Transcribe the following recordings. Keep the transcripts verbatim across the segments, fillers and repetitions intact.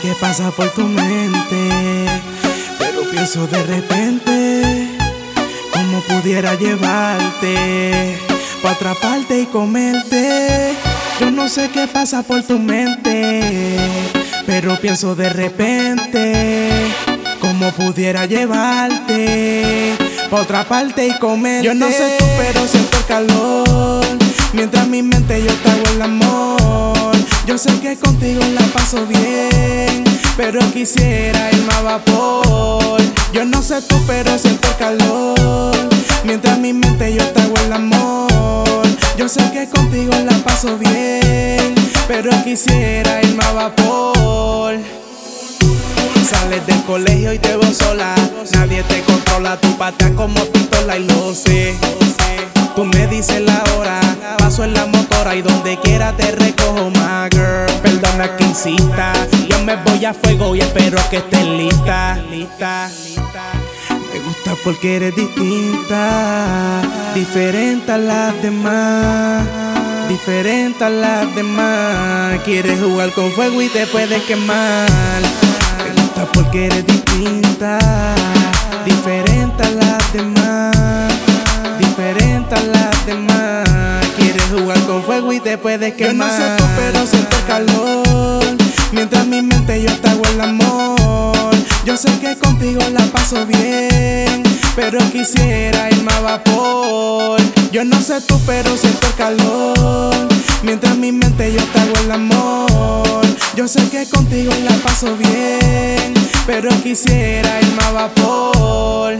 qué pasa por tu mente, pero pienso de repente cómo pudiera llevarte pa' atraparte y comerte. Yo no sé qué pasa por tu mente, pero pienso de repente cómo pudiera llevarte pa' otra parte y comerte. Yo no sé tú, pero siento el calor mientras mi mente yo te hago el amor. Yo sé que contigo la paso bien, pero quisiera irme a vapor. Yo no sé tú, pero siento el calor mientras mi mente yo te hago el amor. Yo sé que contigo la paso bien, pero quisiera irme a vapor. Sales del colegio y te veo sola, nadie te controla, tu pateas como pistola y lo sé. Tú me dices la hora, paso en la motora y donde quiera te recojo, my girl. Perdona que insista, yo me voy a fuego y espero que estés lista. lista. Me gusta porque eres distinta, diferente a las demás, diferente a las demás. Quieres jugar con fuego y te puedes quemar. Me gusta porque eres distinta, diferente a las demás, diferente a las demás. Quieres jugar con fuego y te puedes quemar. Yo no sé tú, pero siento el calor mientras mi mente yo te hago el amor. Yo sé que contigo la paso bien, pero quisiera irme a vapor. Yo no sé tú, pero siento el calor mientras mi mente yo te hago el amor. Yo sé que contigo la paso bien, pero quisiera irme a vapor.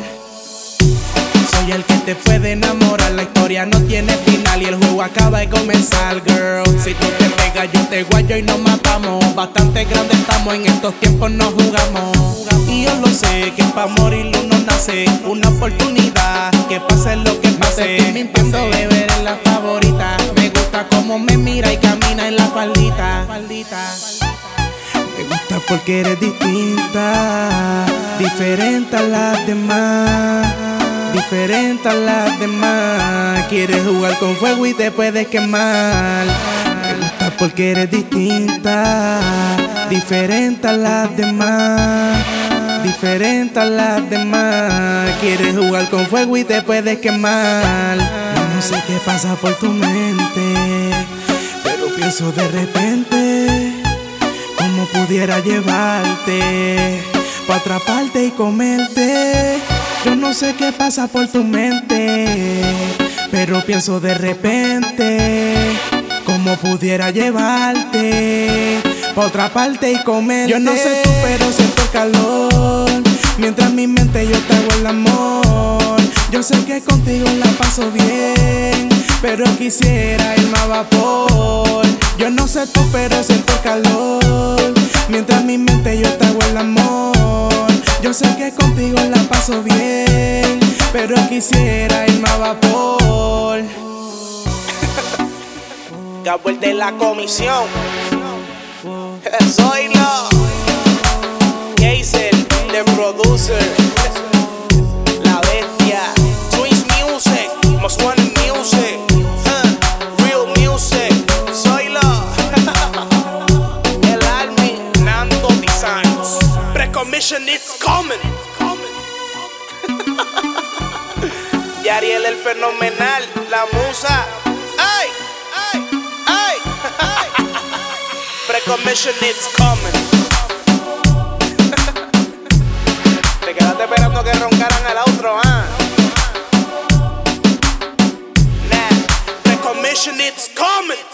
Soy el que te puede enamorar, la historia no tiene final y el juego acaba de comenzar, girl. Si tú te pegas yo te guayo y nos matamos. Bastante grande estamos, en estos tiempos no jugamos. Y yo lo sé, que pa' morir uno nace. Una oportunidad, que pase lo que pase. No te estoy mintiendo, beber es la favorita. Me gusta cómo me mira y camina en la faldita. Me gusta porque eres distinta, diferente a las demás, diferente a las demás. Quieres jugar con fuego y te puedes quemar. Me gusta porque eres distinta, diferente a las demás, diferente a las demás. Quieres jugar con fuego y te puedes quemar. Yo no sé qué pasa por tu mente, pero pienso de repente cómo pudiera llevarte pa' atraparte y comerte. Yo no sé qué pasa por tu mente, pero pienso de repente cómo pudiera llevarte pa' otra parte y comerte. Yo no sé tú, pero siento el calor mientras mi mente yo te hago el amor. Yo sé que contigo la paso bien, pero quisiera irme a vapor. Yo no sé tú, pero siento el calor mientras mi mente yo te hago el amor. Yo sé que contigo la paso bien, pero quisiera irme a vapor. Gabriel de la comisión. Soy lo Jason, the producer. La bestia. Twins Music, Most Wanted Music. uh, Real Music. Soy lo El Army, Nando Designs. Pre-commission, it's coming. Yariel el fenomenal, la musa. ¡Ay! ¡Ay! ¡Ay! ¡Ay! Pre-commission, it's coming. Te quedaste esperando que roncaran el outro, ¿ah? Nah, pre-commission, it's coming.